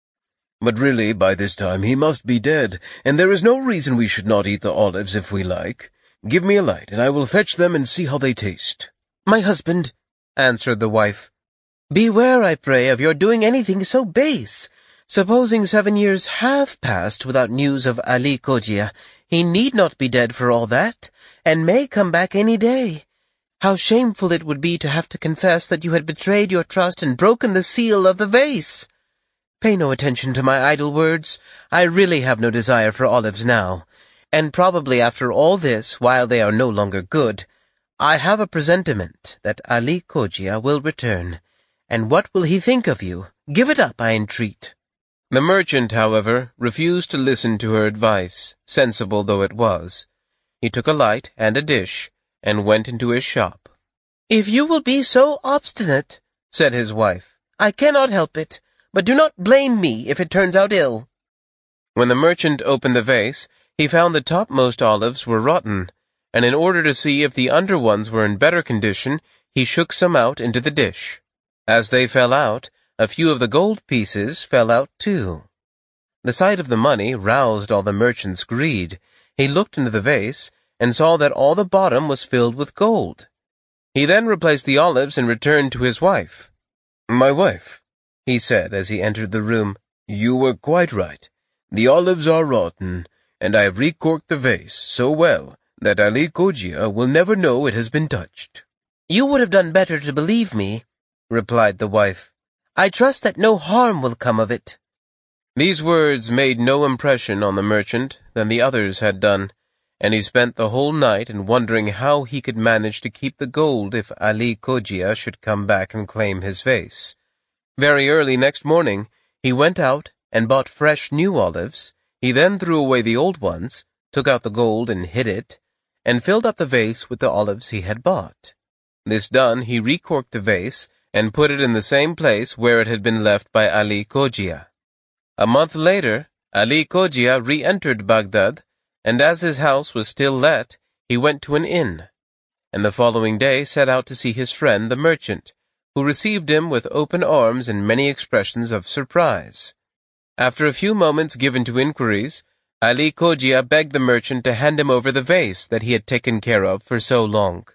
But really, by this time he must be dead, and there is no reason we should not eat the olives if we like. Give me a light, and I will fetch them and see how they taste." "My husband," answered the wife, "beware, I pray, of your doing anything so base. Supposing seven years have passed without news of Ali Cogia, he need not be dead for all that, and may come back any day. How shameful it would be to have to confess that you had betrayed your trust and broken the seal of the vase. Pay no attention to my idle words. I really have no desire for olives now, and probably after all this, while they are no longer good, I have a presentiment that Ali Cogia will return. And what will he think of you? Give it up, I entreat." The merchant, however, refused to listen to her advice, sensible though it was. He took a light and a dish, and went into his shop. "If you will be so obstinate," said his wife, "I cannot help it, but do not blame me if it turns out ill." When the merchant opened the vase, he found the topmost olives were rotten, and in order to see if the under ones were in better condition, he shook some out into the dish. As they fell out, a few of the gold pieces fell out too. The sight of the money roused all the merchant's greed. He looked into the vase, and saw that all the bottom was filled with gold. He then replaced the olives and returned to his wife. "My wife," he said as he entered the room, "you were quite right. The olives are rotten, and I have recorked the vase so well that Ali Cogia will never know it has been touched." "You would have done better to believe me," replied the wife. "I trust that no harm will come of it." These words made no impression on the merchant than the others had done, and he spent the whole night in wondering how he could manage to keep the gold if Ali Cogia should come back and claim his vase. Very early next morning, he went out and bought fresh new olives. He then threw away the old ones, took out the gold and hid it, and filled up the vase with the olives he had bought. This done, he recorked the vase, and put it in the same place where it had been left by Ali Cogia. A month later, Ali Cogia re-entered Baghdad, and as his house was still let, he went to an inn, and the following day set out to see his friend the merchant, who received him with open arms and many expressions of surprise. After a few moments given to inquiries, Ali Cogia begged the merchant to hand him over the vase that he had taken care of for so long.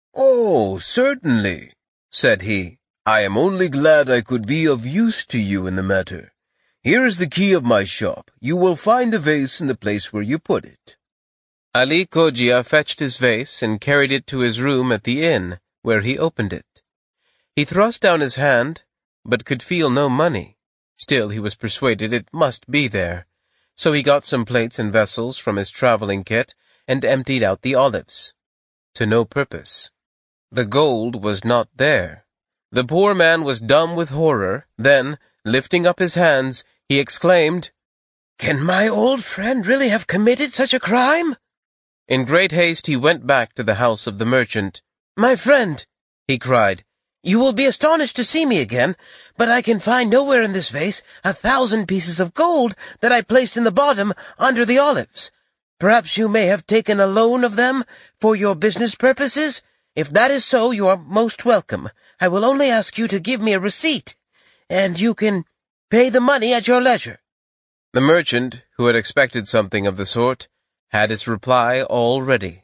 "Oh, certainly," said he. "I am only glad I could be of use to you in the matter. Here is the key of my shop. You will find the vase in the place where you put it." Ali Cogia fetched his vase and carried it to his room at the inn, where he opened it. He thrust down his hand, but could feel no money. Still he was persuaded it must be there, so he got some plates and vessels from his traveling kit and emptied out the olives. To no purpose. The gold was not there. The poor man was dumb with horror. Then, lifting up his hands, he exclaimed, "Can my old friend really have committed such a crime?" In great haste he went back to the house of the merchant. "My friend," he cried, "you will be astonished to see me again, but I can find nowhere in this vase a thousand pieces of gold that I placed in the bottom under the olives. Perhaps you may have taken a loan of them for your business purposes? If that is so, you are most welcome. I will only ask you to give me a receipt, and you can pay the money at your leisure." The merchant, who had expected something of the sort, had his reply all ready.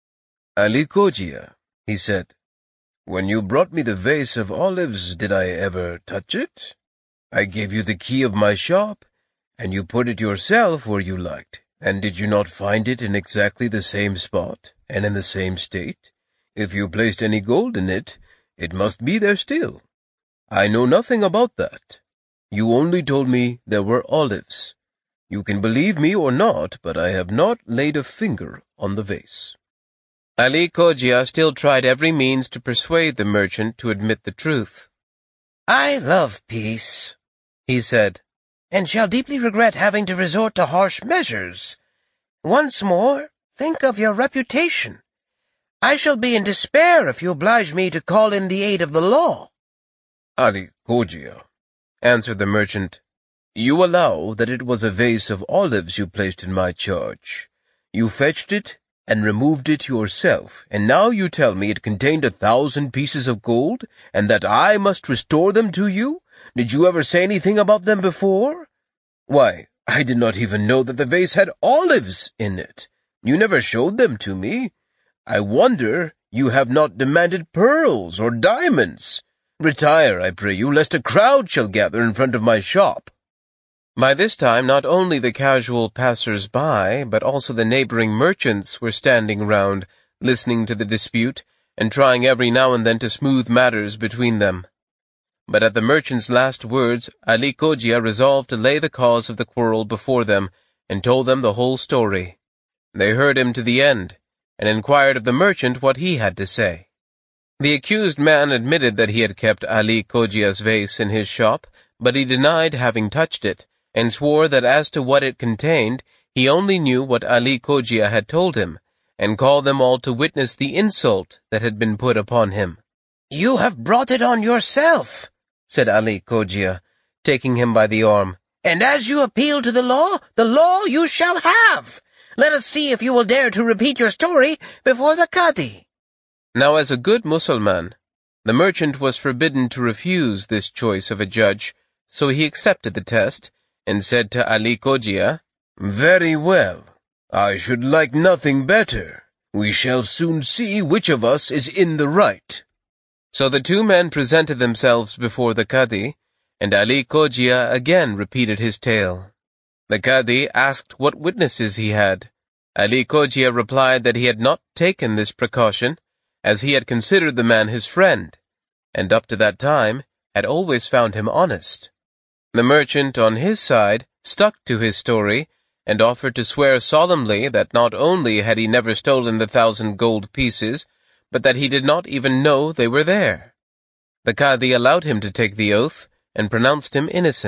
"Ali Cogia," he said, "when you brought me the vase of olives, did I ever touch it? I gave you the key of my shop, and you put it yourself where you liked, and did you not find it in exactly the same spot, and in the same state? If you placed any gold in it, it must be there still. I know nothing about that. You only told me there were olives. You can believe me or not, but I have not laid a finger on the vase." Ali Cogia still tried every means to persuade the merchant to admit the truth. "I love peace," he said, "and shall deeply regret having to resort to harsh measures. Once more, Think of your reputation. I shall be in despair if you oblige me to call in the aid of the law." "Ali Cogia," answered the merchant, "you allow that it was a vase of olives you placed in my charge. You fetched it and removed it yourself, and now you tell me it contained a thousand pieces of gold, and that I must restore them to you? Did you ever say anything about them before? Why, I did not even know that the vase had olives in it. You never showed them to me. I wonder you have not demanded pearls or diamonds. Retire, I pray you, lest a crowd shall gather in front of my shop." By this time, not only the casual passers-by, but also the neighboring merchants were standing round, listening to the dispute, and trying every now and then to smooth matters between them. But at the merchant's last words, Ali Cogia resolved to lay the cause of the quarrel before them, and told them the whole story. They heard him to the end, and inquired of the merchant what he had to say. The accused man admitted that he had kept Ali Cogia's vase in his shop, but he denied having touched it, and swore that as to what it contained, he only knew what Ali Cogia had told him, and called them all to witness the insult that had been put upon him. "You have brought it on yourself," said Ali Cogia, taking him by the arm, "and as you appeal to the law, the law you shall have. Let us see if you will dare to repeat your story before the Qadi." Now, as a good Mussulman, the merchant was forbidden to refuse this choice of a judge, so he accepted the test, and said to Ali Cogia, "Very well. I should like nothing better. We shall soon see which of us is in the right." So the two men presented themselves before the Qadi, and Ali Cogia again repeated his tale. The Qadi asked what witnesses he had. Ali Cogia replied that he had not taken this precaution, as he had considered the man his friend, and up to that time had always found him honest. The merchant, on his side, stuck to his story, and offered to swear solemnly that not only had he never stolen the thousand gold pieces, but that he did not even know they were there. The Qadi allowed him to take the oath, and pronounced him innocent.